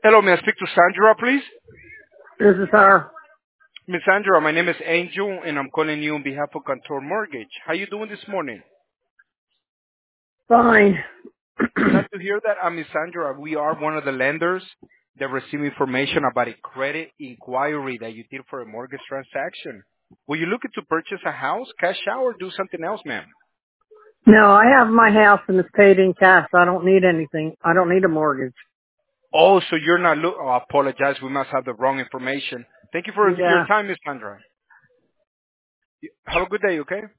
Hello, may I speak to Sandra, please? This is her. Miss Sandra, my name is Angel, and I'm calling you on behalf of Contour Mortgage. How you doing this morning? Fine. Glad to hear that. I'm Miss Sandra. We are one of the lenders that receive information about a credit inquiry that you did for a mortgage transaction. Were you looking to purchase a house, cash out, or do something else, ma'am? No, I have my house and it's paid in cash. I don't need anything. I don't need a mortgage. Oh, so you're not oh, I apologize. We must have the wrong information. Thank you for your Yeah. time, Miss Sandra. Have a good day, okay?